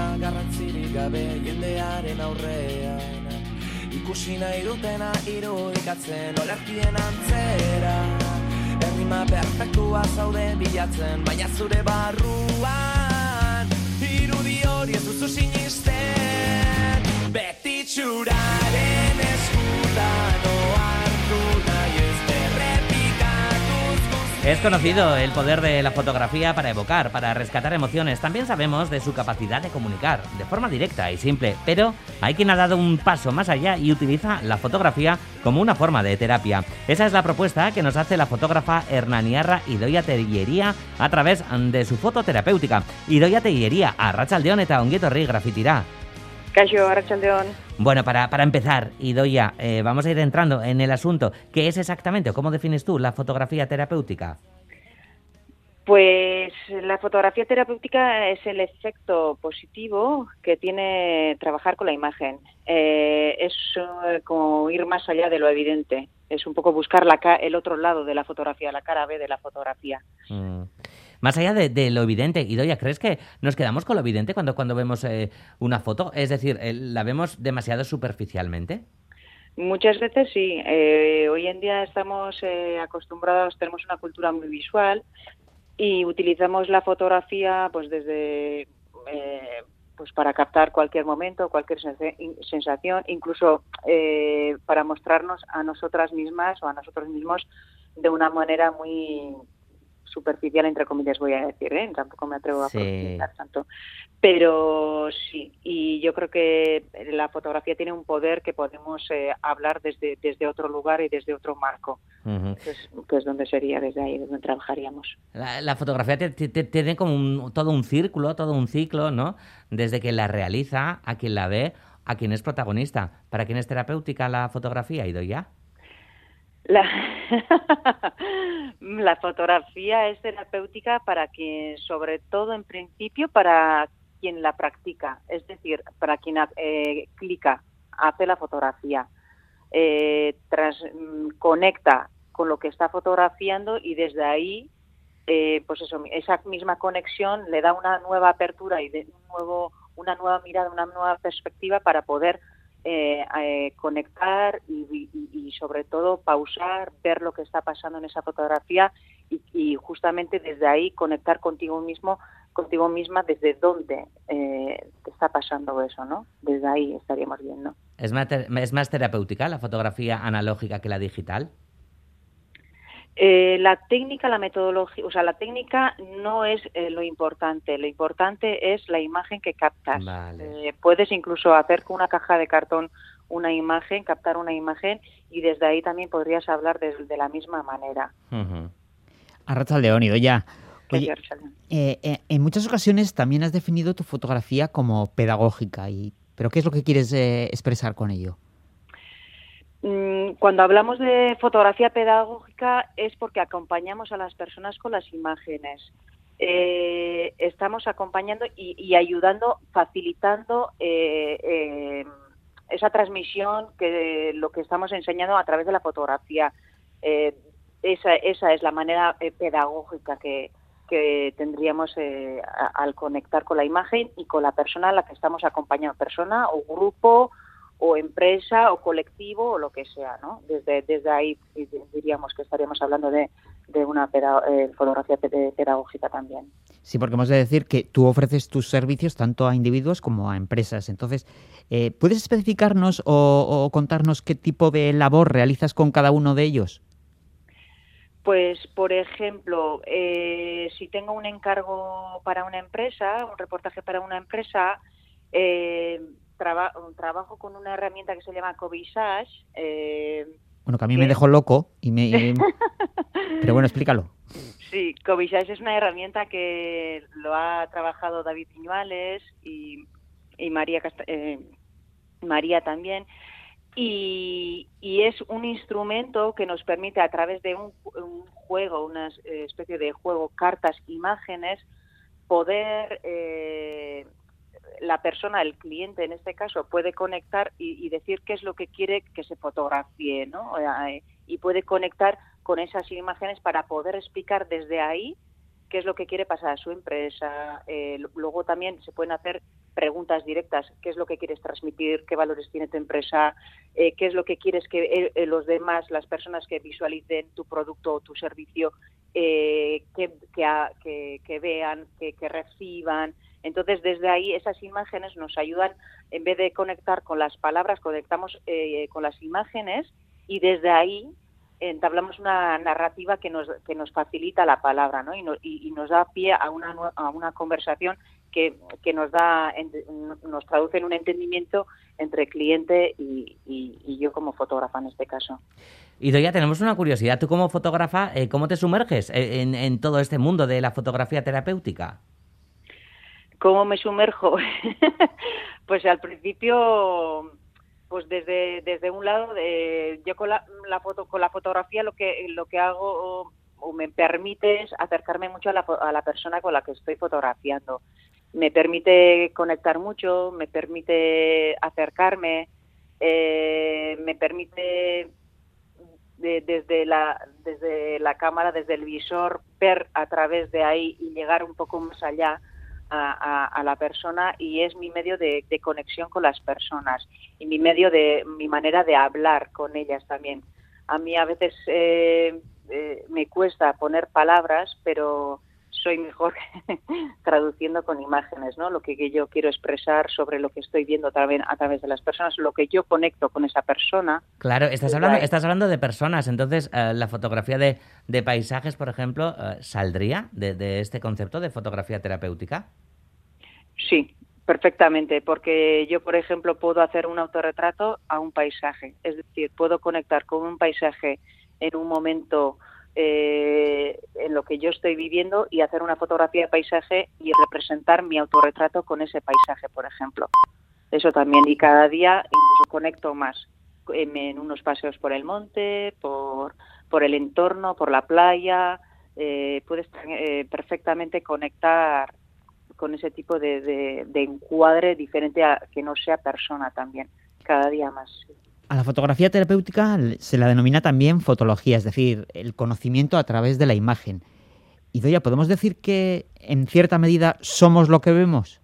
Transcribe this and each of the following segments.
garrantzirik gabe jendearen aurrean. Ikusi nahi dutena irudikatzen olerkien antzera. Errima perfektua zaude bilatzen, baina zure barruan irudi hori ez duzu sinisten. Beti txuraren eskutan ohartu nahi ez errepikatuz guztiak. Es conocido el poder de la fotografía para evocar, para rescatar emociones. También sabemos de su capacidad de comunicar, de forma directa y simple. Pero hay quien ha dado un paso más allá y utiliza la fotografía como una forma de terapia. Esa es la propuesta que nos hace la fotógrafa hernaniarra Idoia Tellería a través de su fototerapéutica. Idoia Tellería, arratsaldeon eta ongi etorri grafitira. Kaixo, arratsaldeon. Bueno, para empezar, Idoia, vamos a ir entrando en el asunto. ¿Qué es exactamente o cómo defines tú la fotografía terapéutica? Pues la fotografía terapéutica es el efecto positivo que tiene trabajar con la imagen. Es como ir más allá de lo evidente. Es un poco buscar el otro lado de la fotografía, la cara B de la fotografía. Más allá de lo evidente, Idoia, ¿crees que nos quedamos con lo evidente cuando vemos una foto? Es decir, ¿la vemos demasiado superficialmente? Muchas veces sí. Hoy en día estamos acostumbrados, tenemos una cultura muy visual y utilizamos la fotografía pues desde pues para captar cualquier momento, cualquier sensación, incluso para mostrarnos a nosotras mismas o a nosotros mismos de una manera muy superficial, entre comillas, voy a decir, tampoco me atrevo a profundizar tanto, pero sí, y yo creo que la fotografía tiene un poder que podemos hablar desde otro lugar y desde otro marco, que es donde sería, desde ahí, donde trabajaríamos. La fotografía tiene como todo un círculo, todo un ciclo, ¿no? Desde quien la realiza, a quien la ve, a quien es protagonista. ¿Para quién es terapéutica la fotografía, Idoia? La fotografía es terapéutica para quien, sobre todo en principio, para quien la practica, es decir, para quien clica, hace la fotografía, conecta con lo que está fotografiando y desde ahí, pues eso, esa misma conexión le da una nueva apertura y una nueva mirada, una nueva perspectiva para poder conectar y sobre todo pausar, ver lo que está pasando en esa fotografía y justamente desde ahí conectar contigo mismo, contigo misma, desde dónde te está pasando eso, ¿no? Desde ahí estaríamos viendo. ¿Es más terapéutica la fotografía analógica que la digital? La técnica, la metodología, o sea, la técnica no es lo importante es la imagen que captas. Vale. Puedes incluso hacer con una caja de cartón una imagen, captar una imagen y desde ahí también podrías hablar de la misma manera. Arratsaldeon, Idoia. Oye, en muchas ocasiones también has definido tu fotografía como pedagógica, ¿pero qué es lo que quieres expresar con ello? Cuando hablamos de fotografía pedagógica es porque acompañamos a las personas con las imágenes. Estamos acompañando y ayudando, facilitando esa transmisión que lo que estamos enseñando a través de la fotografía. Esa es la manera pedagógica que tendríamos al conectar con la imagen y con la persona a la que estamos acompañando, persona o grupo o empresa o colectivo o lo que sea, ¿no? Desde ahí diríamos que estaríamos hablando de una fotografía pedagógica también. Sí, porque hemos de decir que tú ofreces tus servicios tanto a individuos como a empresas. Entonces, ¿puedes especificarnos o contarnos qué tipo de labor realizas con cada uno de ellos? Pues, por ejemplo, si tengo un encargo para una empresa, un reportaje para una empresa, trabajo con una herramienta que se llama Covisage. Bueno, que a mí me dejó loco pero bueno, explícalo. Sí, Covisage es una herramienta que lo ha trabajado David Piñuales y María también. Y es un instrumento que nos permite, a través de un juego, una especie de juego, cartas, imágenes, poder la persona, el cliente en este caso, puede conectar y decir qué es lo que quiere que se fotografíe, ¿no? Y puede conectar con esas imágenes para poder explicar desde ahí qué es lo que quiere pasar a su empresa. Luego también se pueden hacer preguntas directas, qué es lo que quieres transmitir, qué valores tiene tu empresa, qué es lo que quieres que los demás, las personas que visualicen tu producto o tu servicio, que vean, que reciban. Entonces, desde ahí, esas imágenes nos ayudan, en vez de conectar con las palabras, conectamos con las imágenes, y desde ahí entablamos una narrativa que nos facilita la palabra, ¿no? Y nos da pie a una conversación que nos traduce en un entendimiento entre cliente y yo como fotógrafa en este caso. Idoia, tenemos una curiosidad. Tú como fotógrafa, ¿cómo te sumerges en todo este mundo de la fotografía terapéutica? ¿Cómo me sumerjo? Pues al principio, pues desde un lado, yo con la fotografía lo que hago o me permite es acercarme mucho a la persona con la que estoy fotografiando. Me permite conectar mucho, me permite acercarme, me permite desde la cámara, desde el visor, ver a través de ahí y llegar un poco más allá a la persona, y es mi medio de conexión con las personas y mi manera de hablar con ellas también. A mí a veces me cuesta poner palabras, pero soy mejor traduciendo con imágenes, ¿no? Lo que yo quiero expresar sobre lo que estoy viendo también a través de las personas, lo que yo conecto con esa persona. Claro, estás hablando de personas, entonces la fotografía de paisajes, por ejemplo, ¿saldría de este concepto de fotografía terapéutica? Sí, perfectamente, porque yo, por ejemplo, puedo hacer un autorretrato a un paisaje, es decir, puedo conectar con un paisaje en un momento en lo que yo estoy viviendo y hacer una fotografía de paisaje y representar mi autorretrato con ese paisaje, por ejemplo. Eso también, y cada día incluso conecto más en unos paseos por el monte, por el entorno, por la playa. Puedes perfectamente conectar con ese tipo de encuadre diferente a que no sea persona también, cada día más. A la fotografía terapéutica se la denomina también fotología, es decir, el conocimiento a través de la imagen. Idoia, ¿podemos decir que en cierta medida somos lo que vemos?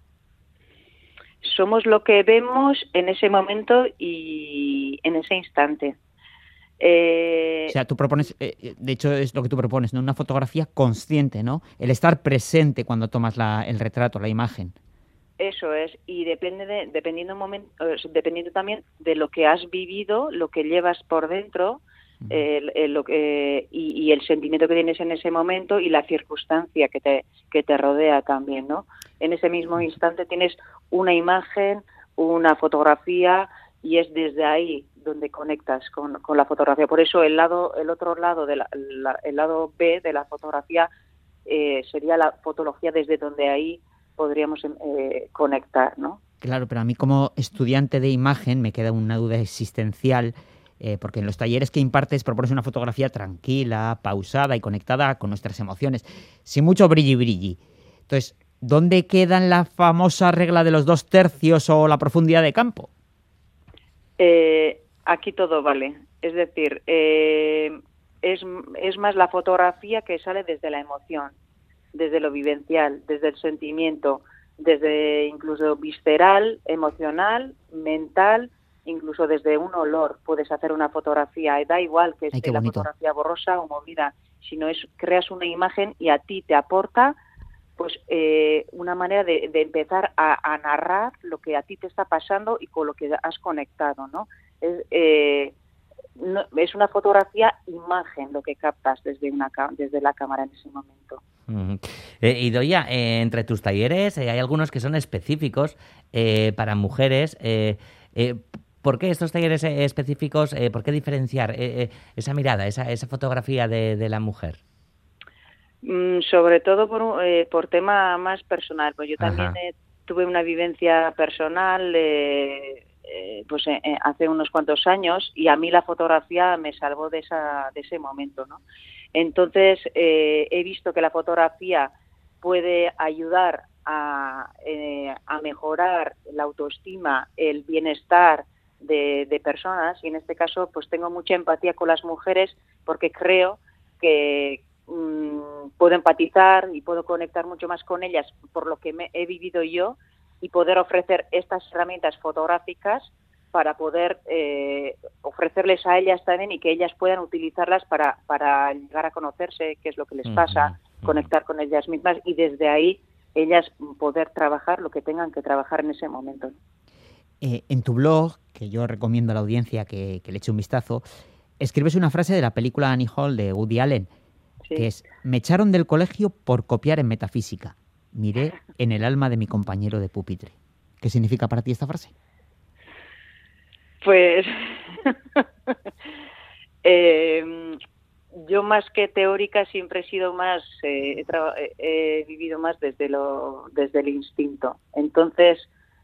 Somos lo que vemos en ese momento y en ese instante. O sea, tú propones, de hecho es lo que tú propones, ¿no? Una fotografía consciente, ¿no? El estar presente cuando tomas el retrato, la imagen. Eso es, y dependiendo también de lo que has vivido, lo que llevas por dentro, y el sentimiento que tienes en ese momento y la circunstancia que te rodea también, ¿no? En ese mismo instante tienes una imagen, una fotografía, y es desde ahí donde conectas con la fotografía. Por eso el otro lado, el lado B de la fotografía sería la fotología, desde donde ahí podríamos conectar, ¿no? Claro, pero a mí como estudiante de imagen me queda una duda existencial, porque en los talleres que impartes propones una fotografía tranquila, pausada y conectada con nuestras emociones, sin mucho brilli. Entonces, ¿dónde queda la famosa regla de los 2/3 o la profundidad de campo? Aquí todo vale. Es decir, es más la fotografía que sale desde la emoción, desde lo vivencial, desde el sentimiento, desde incluso visceral, emocional, mental, incluso desde un olor. Puedes hacer una fotografía, da igual que esté la fotografía borrosa o movida, sino creas una imagen y a ti te aporta pues una manera de empezar a narrar lo que a ti te está pasando y con lo que has conectado, ¿no? Es una fotografía imagen lo que captas desde la cámara en ese momento. Idoia, entre tus talleres hay algunos que son específicos para mujeres. ¿Por qué estos talleres específicos? ¿Por qué diferenciar esa mirada, esa fotografía de la mujer? Sobre todo por tema más personal. Pues yo también tuve una vivencia personal hace unos cuantos años, y a mí la fotografía me salvó de ese momento, ¿no? Entonces he visto que la fotografía puede ayudar a mejorar la autoestima, el bienestar de personas, y en este caso pues tengo mucha empatía con las mujeres, porque creo que puedo empatizar y puedo conectar mucho más con ellas por lo que he vivido yo, y poder ofrecer estas herramientas fotográficas para poder ofrecerles a ellas también y que ellas puedan utilizarlas para llegar a conocerse, qué es lo que les pasa, conectar con ellas mismas y desde ahí ellas poder trabajar lo que tengan que trabajar en ese momento. En tu blog, que yo recomiendo a la audiencia que le eche un vistazo, escribes una frase de la película Annie Hall de Woody Allen, Sí. que es: me echaron del colegio por copiar en metafísica. Miré en el alma de mi compañero de pupitre. ¿Qué significa para ti esta frase? Pues yo más que teórica siempre he sido más, he vivido más desde el instinto. Entonces,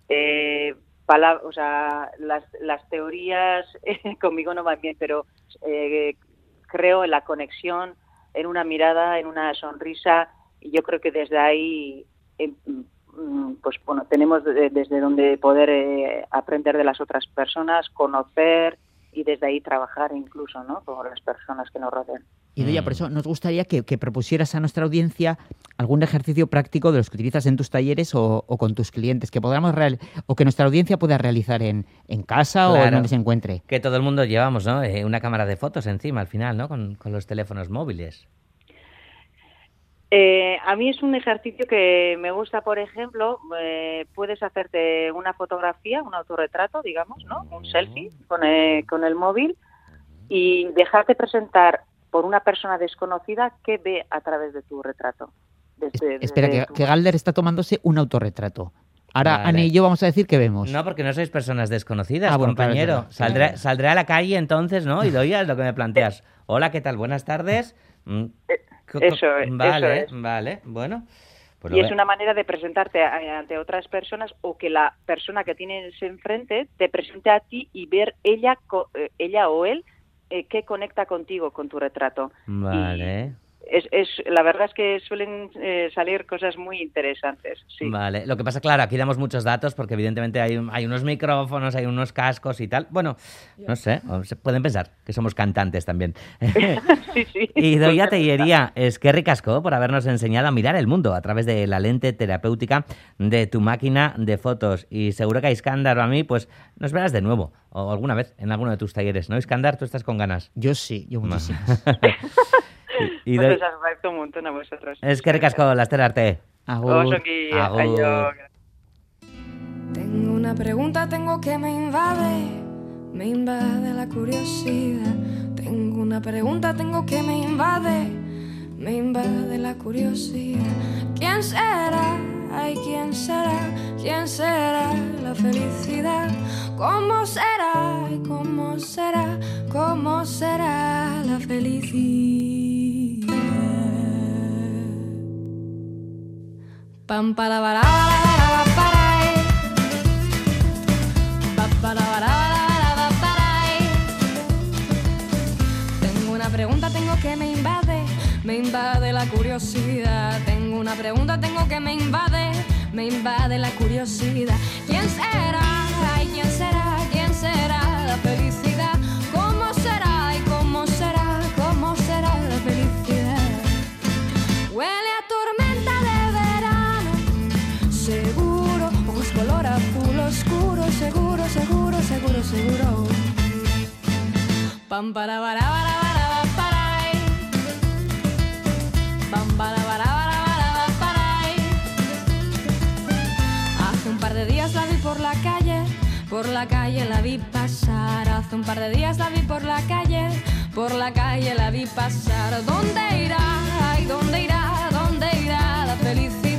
las teorías conmigo no van bien, pero creo en la conexión, en una mirada, en una sonrisa, y yo creo que desde ahí pues bueno, tenemos desde donde poder aprender de las otras personas, conocer y desde ahí trabajar incluso, ¿no?, con las personas que nos rodean. Idoia, por eso nos gustaría que propusieras a nuestra audiencia algún ejercicio práctico de los que utilizas en tus talleres o con tus clientes, que podamos o que nuestra audiencia pueda realizar en casa, claro, o en donde se encuentre. Que todo el mundo llevamos, ¿no?, una cámara de fotos encima al final, ¿no?, con los teléfonos móviles. A mí es un ejercicio que me gusta, por ejemplo, puedes hacerte una fotografía, un autorretrato, digamos, ¿no?, un selfie con el móvil y dejarte presentar por una persona desconocida que ve a través de tu retrato. Espera, que Galder está tomándose un autorretrato. Ahora, vale. Anne y yo vamos a decir que vemos. No, porque no sois personas desconocidas, bueno, compañero. Claro. Saldré a la calle entonces, ¿no? Idoia, es lo que me planteas. Hola, ¿qué tal? Buenas tardes. Eso es. Vale, bueno. Pues y es una manera de presentarte ante otras personas o que la persona que tienes enfrente te presente a ti y ver ella o él qué conecta contigo con tu retrato. Vale. La verdad es que suelen salir cosas muy interesantes. Sí. Vale, lo que pasa, claro, aquí damos muchos datos porque evidentemente hay unos micrófonos, hay unos cascos y tal. Bueno, no sé, pueden pensar que somos cantantes también. Sí. Idoia Tellería, eskerrik asko por habernos enseñado a mirar el mundo a través de la lente terapéutica de tu máquina de fotos. Y seguro que a Iskandar o a mí, pues nos verás de nuevo, o alguna vez, en alguno de tus talleres, ¿no, Iskandar? ¿Tú estás con ganas? Yo sí, yo muchísimas. Pues os agradezco un montón a vosotros. Eskerrik asko, laster arte. Agur. Agur. Tengo una pregunta, que me invade la curiosidad. Tengo una pregunta, que me invade la curiosidad. ¿Quién será? Ay, ¿quién será? ¿Quién será la felicidad? ¿Cómo será? Ay, ¿cómo será? ¿Cómo será la felicidad? Pam para para para para para. Tengo una pregunta, que me invade la curiosidad. Tengo una pregunta, que me invade la curiosidad. ¿Quién será? Ay, ¿quién será? ¿Quién será la felicidad? ¿Cómo será? Y cómo será? ¿Cómo será la felicidad? Huele a tormenta de verano, seguro, ojos color azul oscuro, seguro, seguro, seguro, seguro. Pam para para para para. Pam para para para. Hace un par de días la vi por la calle la vi pasar. Hace un par de días la vi por la calle la vi pasar. ¿Dónde irá? Ay, ¿dónde irá? ¿Dónde irá la felicidad?